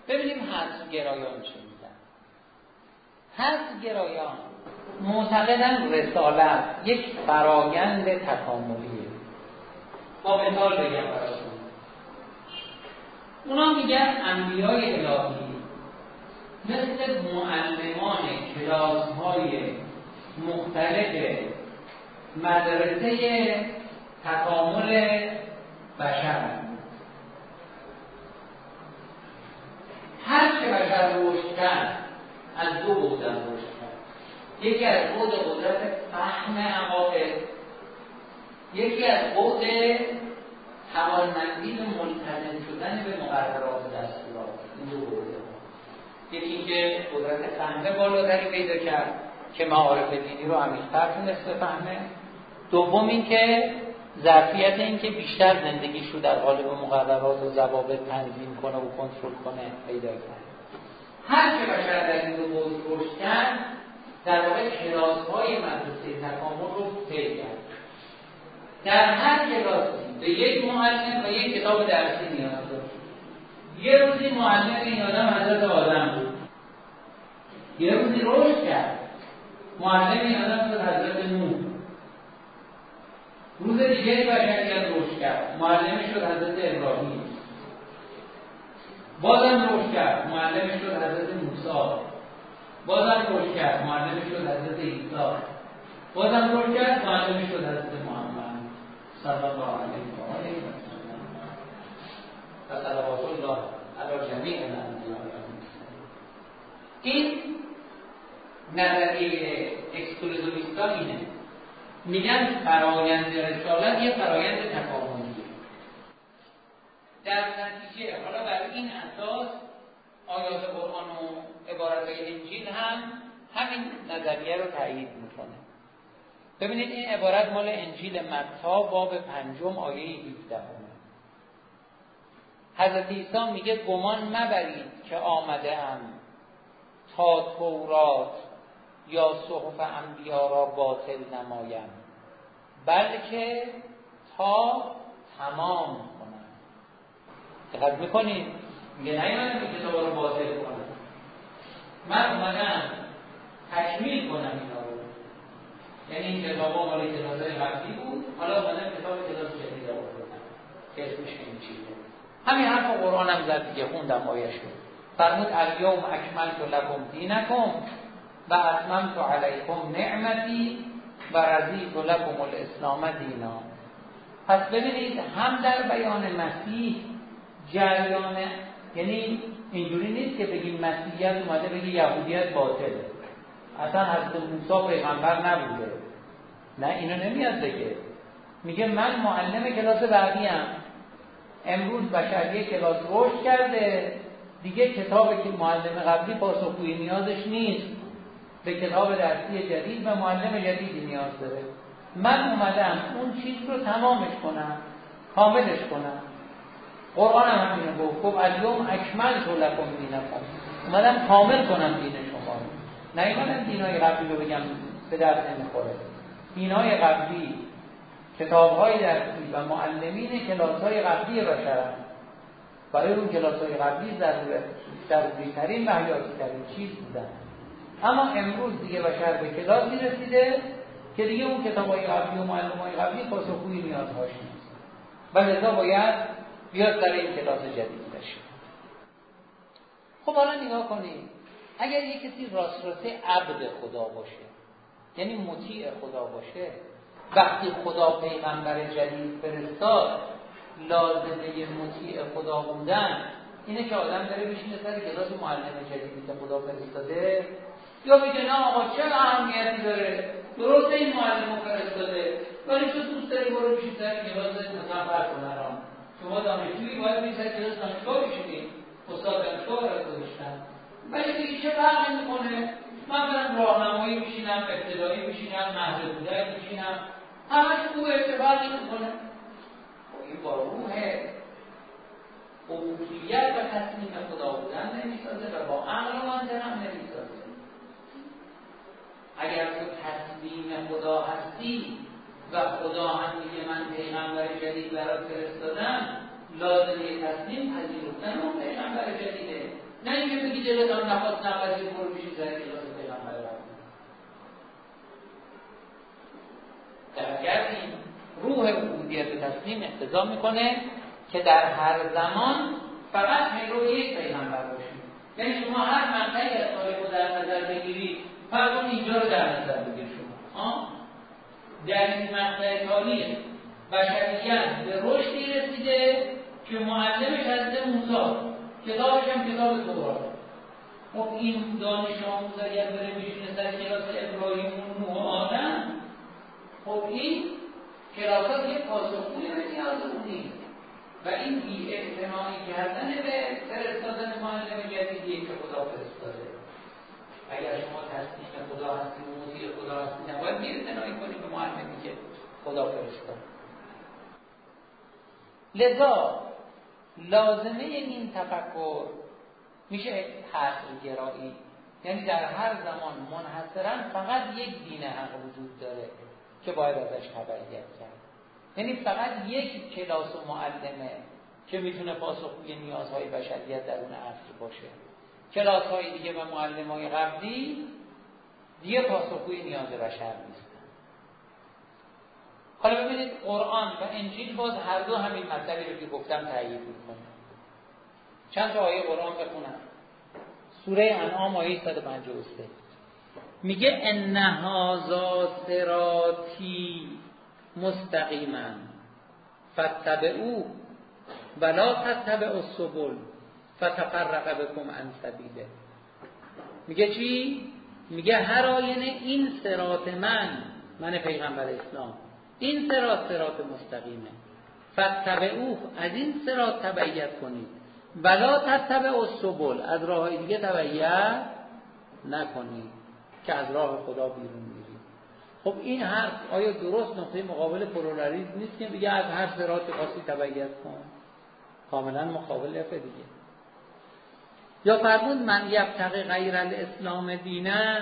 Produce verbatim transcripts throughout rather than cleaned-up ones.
ببینیم حذف گرایان چه میگن. حذف گرایان معتقدن رسالت یک فرایند تکاملیه. با مثال بگم براتون، اونا میگن انبیای الهی مثل معلمان کلاس‌های مختلف مدرسه تکامل بشر، هر چه بشر رشد کرد از دو بعد رشد کرد. یکی از بعد قدرت فهم عقاید، یکی از بعد توانمندی به ملتزم شدن به مقررات دستورات. این دو بعد، یکی که قدرت فهم بالاتری پیدا کرد که معارف دینی رو عمیق‌تر تونست بفهمه، دوم این که ظرفیت این که بیشتر زندگیش رو در قالب مقررات و ضوابط تنظیم کنه و کنترل کنه پیدا کرد. هر که بشر در این دو بعد رشد کرد در واقع کلاس‌های مدرسه تکامل رو طی کرد. در هر کلاسی به یک معلم و یک کتاب درسی نیاز داشت. یه روزی معلم این آدم حضرت آدم بود، یه روزی رشد کرد معلم این آدم شد حضرت نوح، روز دیگری بشریت رشد کرد معلمش شد حضرت ابراهیم، بازم رشد کرد معلمش شد حضرت موسی، بازم رشد کرد معلمش شد حضرت عیسی، بازم رشد کرد معلمش شد حضرت محمد صلی الله علیه و آله و سلم. و صلوات الله علی جمیع الانبیاء. این نظریه اکسکلوزیویستا اینه، میگن فرایند رسالت یه فرایند تکاملیه. در نتیجه حالا بر این اساس آیات قرآن و عبارت‌های انجیل هم همین نظریه رو تایید میکنه. ببینید این عبارت مال انجیل متی باب پنجم آیه هفده. حضرت عیسی میگه گمان مبرید که آمده ام تا تورات یا صحف انبیا را باطل نمایم، بلکه تا تمام کنم. دقت میکنید میگه نه من این کتاب رو باطل کنم، من اومدم تکمیل کنم اینا رو. یعنی این کتاب ها مال کلاس‌های قبلی بود، حالا اومدم کتاب کلاس جدید رو بکنم که اسمش انجیله. همین حرف قرآن هم زد دیگه، خوندم آیه‌شو. فرمود الیوم اکملت لکم دینکم و اتممت علیکم نعمتی و رضیت لکم الاسلام دینا. پس ببینید هم در بیان مسیح جریان، یعنی اینجوری نیست که بگیم مسیحیت اومده بگی یهودیت باطله، اصلا حضرت موسی پیغمبر نبوده، نه اینو نمیاد بگه. میگه من معلم کلاس بعدی ام، امروز بشریه کلاس رشد کرده دیگه، کتاب که معلم قبلی پاسخگوی نیازش نیست، به کتاب درسی جدید و معلم جدیدی نیاز داره. من اومدم اون چیز رو تمامش کنم، کاملش کنم. قرآن هم همینه گفت، گفت الیوم اکملت لکم دینکم، اومدم کامل کنم دین شما. نه اومدم دینای قبلی رو بگم به درد نمیخوره. دینای قبلی کتاب‌های درسی و معلمین کلاس‌های قبلی بشرن، برای اون کلاس‌های قبلی ضرورت ضروری‌ترین و حیاتی‌ترین چیز بودن. اما امروز دیگه بشر به کلاسی رسیده که دیگه اون کتاب‌های قبلی و معلم‌های قبلی پاسخگوی نیازهاش نیست و لذا باید بیاد در این کلاس جدید بشه. خب حالا نگاه کنید، اگر یک کسی راست راسته عبد خدا باشه، یعنی مطیع خدا باشه، وقتی خدا پیغمبر جدید فرستاد لازمه مطیع خدا بودن اینه که آدم بره بشینه سر کلاس معلم جدیدی که خدا فرستاده، یا بگه نه آقا چه اهمیتی داره، درسته این معلم فرستاده ولی تو دوست داری برو بشین سر کلاس مثلا فرقنران، شما دانشجویی باید بشین سر کلاس دانشگاه بشینی، استاد دانشگاه برات گذاشتن، ولی دیگه چه فرقی میکنه، من برم راهنمایی میشینم، ابتدایی میشینم، مهد کودک میشینم، همش خوب ارتباطی میکنه. این با روح عبودیت و تسلیم خدا بودن نمیسازه و با عقل و منطق هم نمیسازه. اگر تو تسلیم خدا هستی و خدا هم میگه من پیغمبر جدید برات فرستادم، لازمه تسلیم پذیرفتن اون پیغمبر جدیده. تو جلوتان نخواست نفسی برو میشید در کلاس پیغمبر رفتیم. در این روح عبودیت تسلیم اقتضا میکنه که در هر زمان فقط پیرو یک پیغمبر باشید. یعنی شما هر مقطعی از تاریخ رو در نظر بگیرید، فرضاً اینجا رو در نظر بگیرید شما. آه؟ در این مقطع تاریخ بشریت به رشدی رسیده که معلمش حضرت موسی، کتابش هم کتاب تورات. خب این دانش آموز اگر بره میشینه سر کلاس ابراهیم و نوح و آدم، خب این کلاسات یک پاسخگویی به نیاز اون نیست. و این بی اعتنایی کردن به فرستادن معلم جدیدیه که خدا فرستاده. اگر شما تسلیم خدا هستی و مطیع خدا هستی، نباید بی اعتنایی کنید به معلمی که خدا فرستاده. لذا لازمه این تفکر میشه حق گرایی، یعنی در هر زمان منحصرا فقط یک دین حق وجود داره که باید ازش تبعیت کرد. یعنی فقط یک کلاس و معلمه که میتونه پاسخگوی نیازهای بشریت در اون عصر باشه. کلاس‌های دیگه و معلم‌های قبلی دیگه پاسخگوی نیاز بشر نیستن. حالا ببینید قرآن و انجیل باز هر دو همین مطلبی رو که گفتم تأیید می‌کنه. چند تا آیه قرآن بخونم. سوره انعام آیه صد و پنجاه و سه میگه ان هذا صراطی مستقیما فاتبعوه ولا تتبعوا السبل فتفرق بكم عن سبیله. میگه چی؟ میگه هر آینه این صراط من من پیغمبر اسلام، این صراط صراط مستقیمه، فاتبعوه از این صراط تبعیت کنید، ولا تتبعوا السبل از راههای دیگه تبعیت نکنید که از راه خدا بیرون میرید. خب این حرف آیا درست نقطه مقابل پلورالیسم نیست که میگه از هر صراطی خاصی تبعیت کن؟ کاملا مخالف دیگه. یا فرمود من یبتغی غیر الاسلام دینا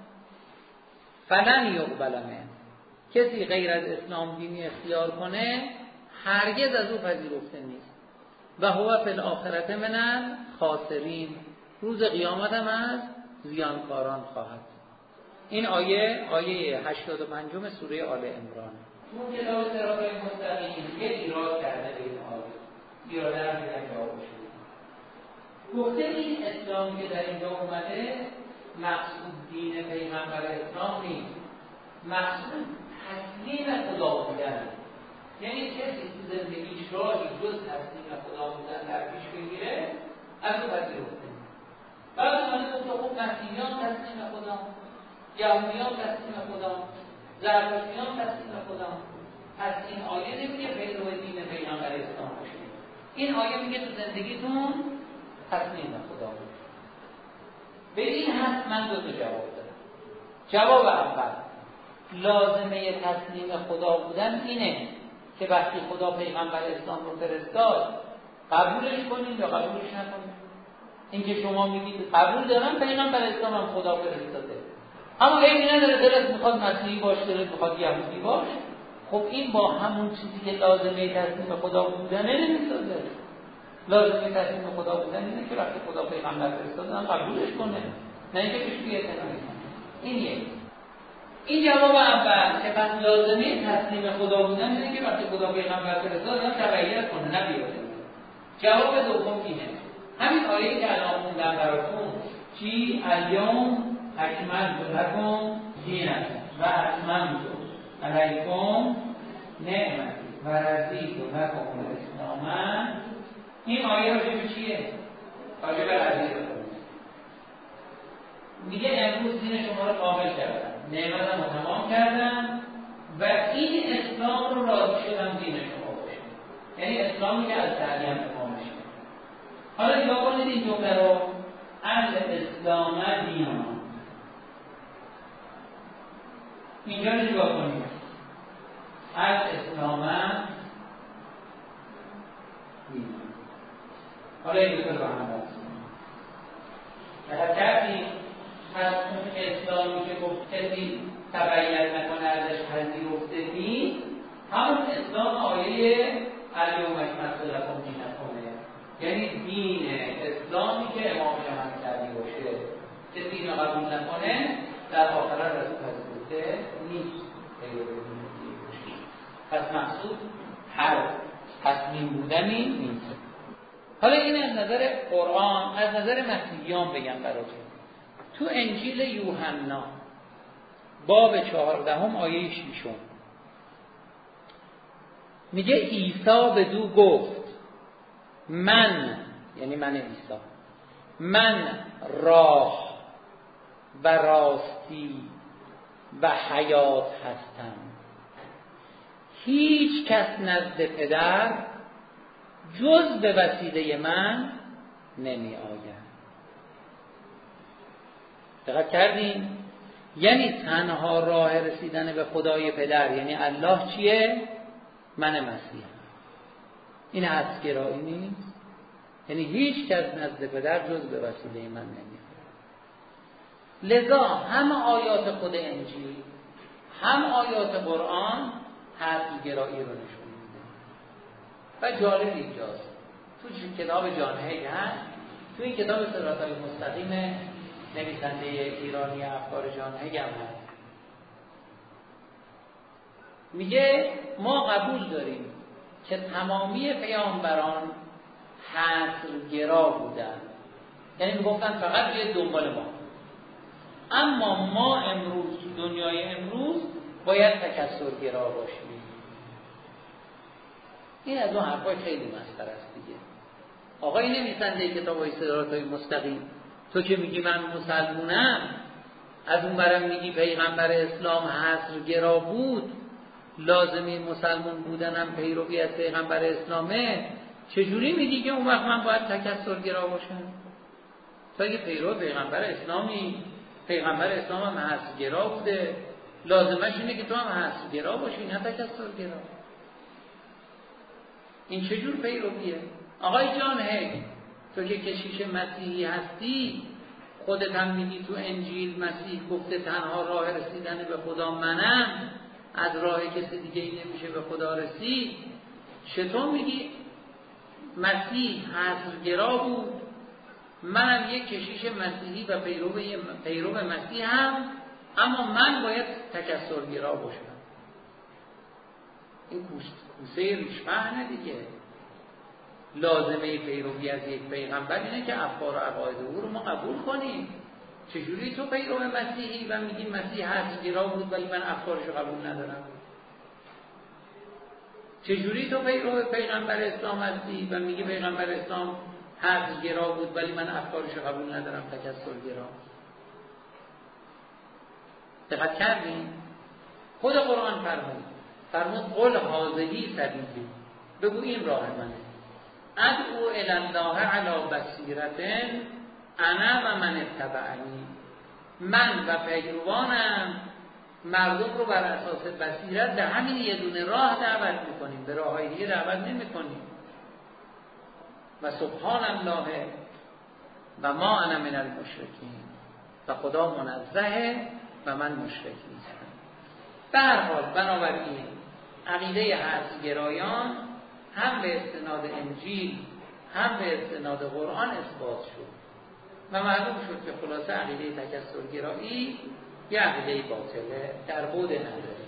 فلن یقبل منه، کسی غیر از اسلام دینی اختیار کنه هرگز از او پذیرفته نیست. و هو فی الاخرة من الخاسرین، روز قیامت هم از زیانکاران خواهد. این آیه آیه هشتاد و پنج سوره آل عمران. اون کتاب صراط مستقیم یه ایراد کرده به این آیه، ایراده هم میگن جواب شده. گفته این اسلام که در اینجا اومده مقصود دین پیغمبر اسلام نیست، مقصود تسلیم خدا بودن. یعنی کسی تو زندگیش راهی جز تسلیم خدا بودن در پیش بگیره از او پذیرفته. بعد اومده گفته خب مسیحیان تسلیم خدا، یهودیان تسلیم خدا، زرتشتیان تسلیم خدا. از این آیه نمیگه پیرو دین پیغمبر اسلام باشید. این آیه میگه تو زندگیتون تسلیم خدا بود. به این حرف من دو تا جواب دارم. جواب اول، لازمه تسلیم خدا بودن اینه که وقتی خدا پیغمبر اسلام رو فرستاد قبولش کنید یا قبولش نکنید. اینکه شما میگید قبول دارم پیغمبر اسلام هم خدا فرستاده، اما این نداره دلت میخواد مسیحی باش، دلت میخواد یهودی باش، خب این با همون چیزی که لازمه تسلیم خدا بودنه نمیسازه. لازمه تسلیم خدا بودن اینه که وقتی خدا پیغمبر فرستاده هم قبولش کنه، نه اینکه پیش بیاد کنه. این یک. این جواب اول که پس لازمه تسلیم خدا بودن اینه که وقتی خدا پیغمبر فرستاد هم تبعیت کنه، نه بیاد. جواب دوم اینه، همین آیه‌ای که الان خوندم براتون، چی الیوم اکملت لکم دینکم و اتممت علیکم نعمتی و رضیت لکم الاسلام، این آیه راجع به چیه؟ راجع به رضیت. میگه امروز دین شما رو کامل کردم، نعمتم رو تمام کردم و این اسلام رو راضی شدم دین شما باشه. یعنی اسلامی که از تعلیم امام میشه. حالا نگاه کنید این جمله رو، الاسلام دینا. اینجا نگاه کنید، الاسلام دینا. حالا این دوتا رو هم بحث کنید. در طرفی از اون اسلامی که گفت کسی تبعیت نکنه ازش پذیرفته نیست، همون اسلام آیه الیوم اکملت لکم دینکم، یعنی دین اسلامی که امام جهان تعبیر که دین قبول نکنه در آخرت از او پذیرفته نیست. پس مقصود هر تصمیم بودنی نیست. حالا این از نظر قرآن، از نظر مسیحیان بگم براتون. تو انجیل یوحنا باب چهاردهم آیه ششم میگه عیسی بدو گفت من، یعنی من عیسی، من راه و راستی و حیات هستم، هیچ کس نزد پدر جز به وسیله من نمی آید. دقت کردین؟ یعنی تنها راه رسیدن به خدای پدر یعنی الله چیه؟ من مسیح. این هستگرایی نیست؟ یعنی هیچ کس نزد پدر جز به وسیله من نمی آید. لذا هم آیات خود انجیل هم آیات قرآن هستگرایی رو نشون میده. و جالب اینجاست، تو کتاب جان هیگ هست، تو این کتاب صراط المستقیم نویسنده ایرانی افکار جان هیگ هم هست، میگه ما قبول داریم که تمامی پیامبران حصرگرا بودن، یعنی میگفتن فقط بیاید دنبال ما، اما ما امروز تو دنیای امروز باید تکثرگرا باشیم. این از اون حرفای خیلی مسخره است دیگه. آقای نویسنده کتاب‌های صراط مستقیم، تو که میگی من مسلمونم، از اون برم میگی پیغمبر اسلام حصرگرا بود، لازمی مسلمون بودنم پیروی از پیغمبر اسلامه، چجوری میگی که اون وقت من باید تکثرگرا باشم؟ تو اگه پیرو پیغمبر اسلامی، پیغمبر اسلام هم حصرگرا بوده، لازمش اینه که تو هم حصرگرا باشی نه تکثرگرا. این چجور پیرویه؟ آقای جان هیگ، تو که کشیش مسیحی هستی، خودت هم میگی تو انجیل مسیح گفته تنها راه رسیدن به خدا منم، از راه کسی دیگه ای نمیشه به خدا رسید، چطور میگی مسیح حصرگرا بود، منم یک کشیش مسیحی و پیرو پیرو مسیح هم، اما من باید تکثرگرا باشم؟ این کوسه ریش‌پهنه دیگه. لازمه پیروی از یک پیغمبر اینه که افکار و عقاید او رو ما قبول کنیم. چجوری تو پیرو مسیحی و میگی مسیح حصرگرا بود ولی من افکارش رو قبول ندارم؟ چجوری تو پیرو پیغمبر اسلام هستی و میگی پیغمبر اسلام حصرگرا بود ولی من افکارش رو قبول ندارم، تکثرگرا؟ دقت کردین؟ خود قرآن فرمود فرمود قل هذه سبیلی، بگو این راه منه، ادعو الی الله علی بصیرة انا و من اتبعنی، من و پیروانم مردم رو بر اساس بصیرت به همین یه دونه راه دعوت میکنیم، به راههای دیگه دعوت نمیکنیم. و سبحان الله و ما انا من المشرکین، و خدا منزهه و من مشرک نیستم. به هر حال بنابراین عقیده حصرگرایان هم به استناد انجیل هم به استناد قرآن اثبات شد و معلوم شد که خلاصه عقیده تکثرگرایی یه عقیده باطله، در بود نداره.